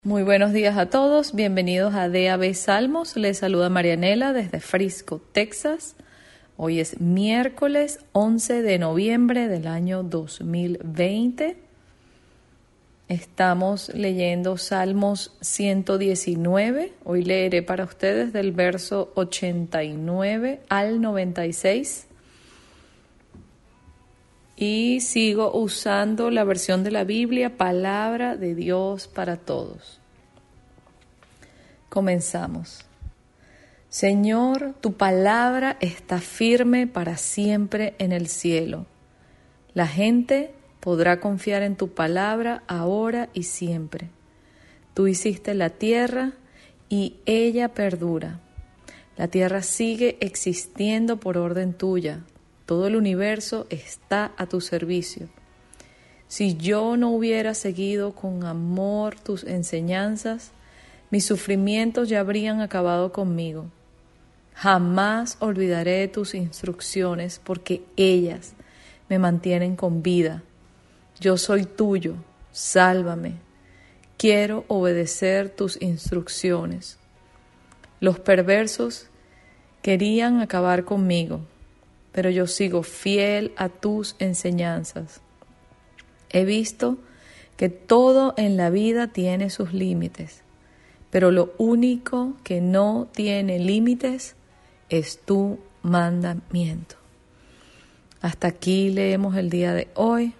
Muy buenos días a todos, bienvenidos a DAB Salmos. Les saluda Marianela desde Frisco, Texas. Hoy es miércoles 11 de noviembre del año 2020. Estamos leyendo Salmos 119. Hoy leeré para ustedes del verso 89 al 96. Y sigo usando la versión de la Biblia, Palabra de Dios para Todos. Comenzamos. Señor, tu palabra está firme para siempre en el cielo. La gente podrá confiar en tu palabra ahora y siempre. Tú hiciste la tierra y ella perdura. La tierra sigue existiendo por orden tuya. Todo el universo está a tu servicio. Si yo no hubiera seguido con amor tus enseñanzas, mis sufrimientos ya habrían acabado conmigo. Jamás olvidaré tus instrucciones porque ellas me mantienen con vida. Yo soy tuyo, sálvame. Quiero obedecer tus instrucciones. Los perversos querían acabar conmigo, pero yo sigo fiel a tus enseñanzas. He visto que todo en la vida tiene sus límites, pero lo único que no tiene límites es tu mandamiento. Hasta aquí leemos el día de hoy.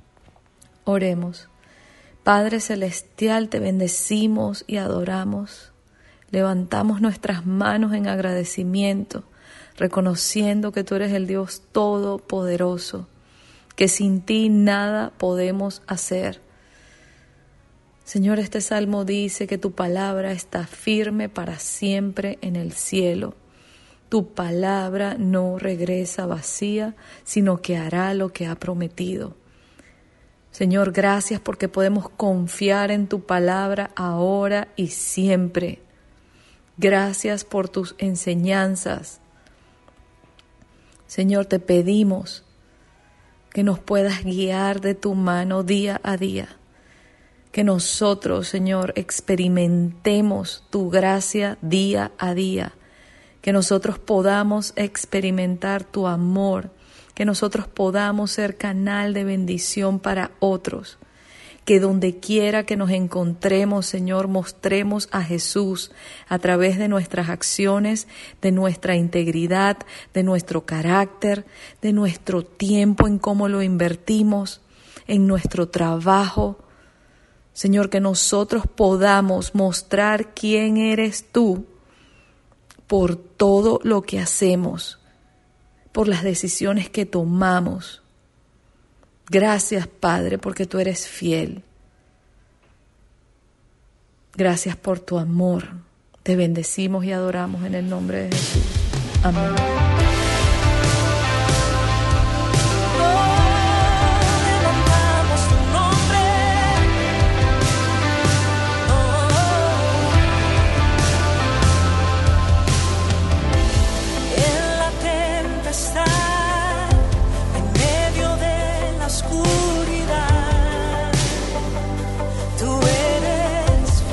Oremos. Padre Celestial, te bendecimos y adoramos. Levantamos nuestras manos en agradecimiento, reconociendo que tú eres el Dios todopoderoso, que sin ti nada podemos hacer. Señor, este salmo dice que tu palabra está firme para siempre en el cielo. Tu palabra no regresa vacía, sino que hará lo que ha prometido. Señor, gracias porque podemos confiar en tu palabra ahora y siempre. Gracias por tus enseñanzas. Señor, te pedimos que nos puedas guiar de tu mano día a día. Que nosotros, Señor, experimentemos tu gracia día a día. Que nosotros podamos experimentar tu amor. Que nosotros podamos ser canal de bendición para otros. Que donde quiera que nos encontremos, Señor, mostremos a Jesús a través de nuestras acciones, de nuestra integridad, de nuestro carácter, de nuestro tiempo en cómo lo invertimos, en nuestro trabajo. Señor, que nosotros podamos mostrar quién eres tú por todo lo que hacemos, por las decisiones que tomamos. Gracias, Padre, porque tú eres fiel. Gracias por tu amor. Te bendecimos y adoramos en el nombre de Jesús. Amén.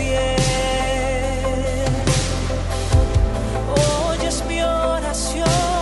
Oyes mi oración.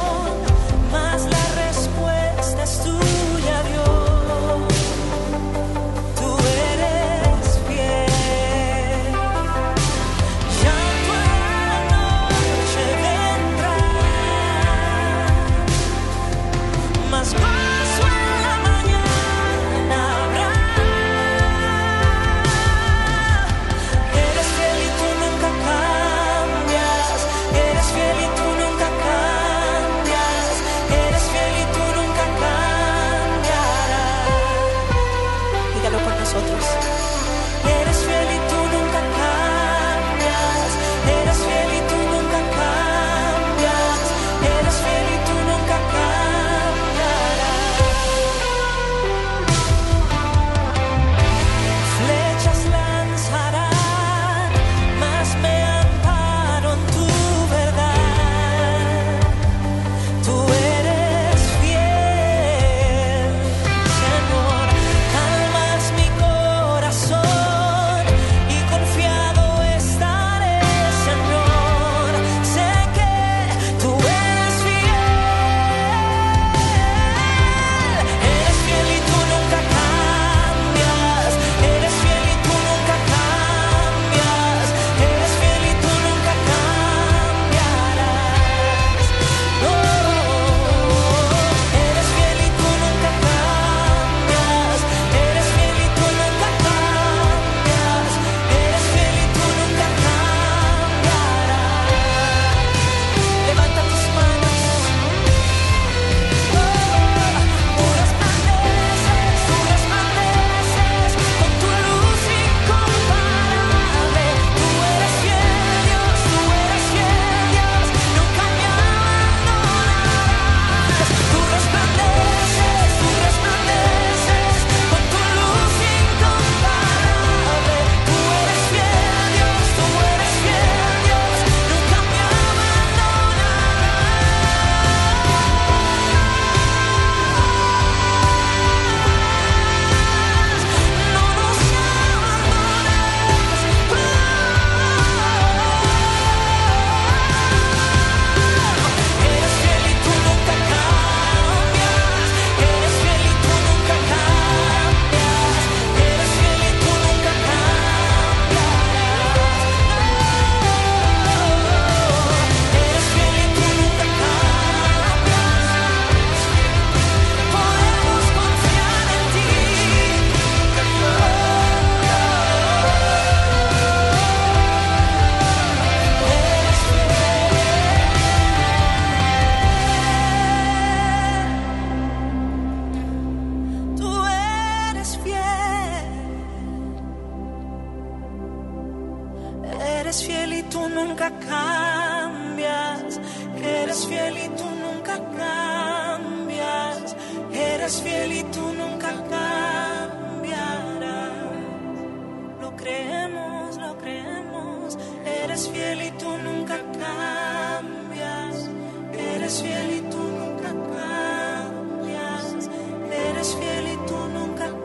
eres fiel y tú nunca cambias. Eres fiel y tú nunca cambias. Eres fiel y tú nunca cambiarás. Lo creemos, lo creemos. Eres fiel y tú nunca cambias. Eres fiel y tú nunca cambias. Eres fiel y tú nunca cambias.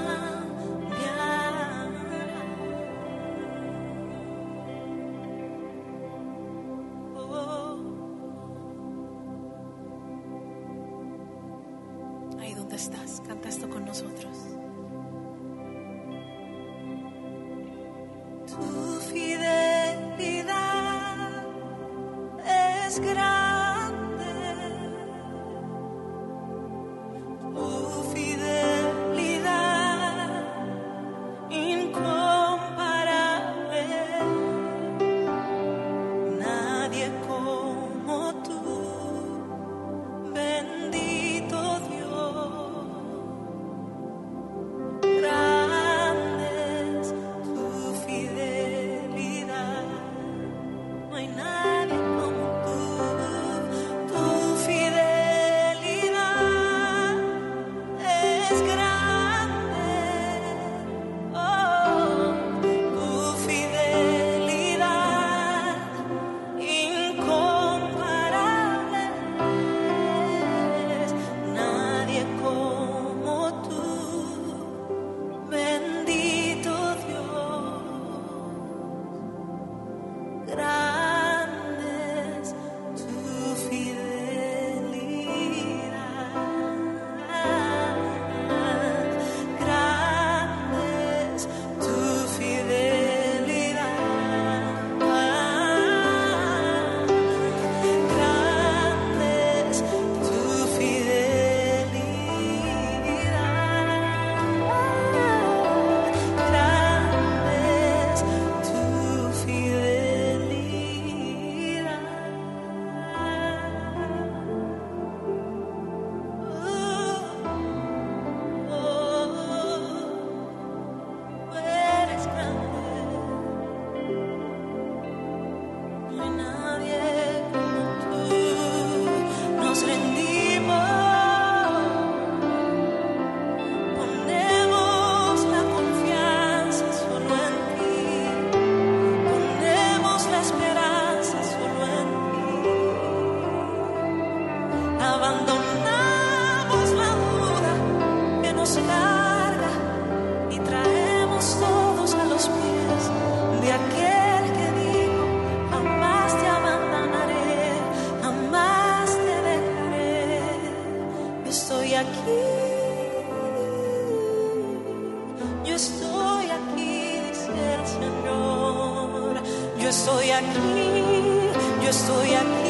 Ahí donde estás, canta esto con nosotros. Tu fidelidad es grande, tu fidelidad incomparable, nadie como tú, bendito Dios. Grande es tu fidelidad, no hay nadie como tú. Tu fidelidad es grande, oh, tu fidelidad incomparable, nadie como tú, bendito Dios. Grande es tu fidelidad, grande es tu fidelidad, grande es tu fidelidad, grande es tu fidelidad. Eres grande, no hay nadie como tú. Nos rendimos, ponemos la confianza solo en ti, ponemos la esperanza solo en ti. Abandonamos la duda que nos carga y traemos todos a los pies de aquel que dijo: jamás te abandonaré, jamás te dejaré. Yo estoy aquí, yo estoy aquí, dice el Señor. Yo estoy aquí, yo estoy aquí.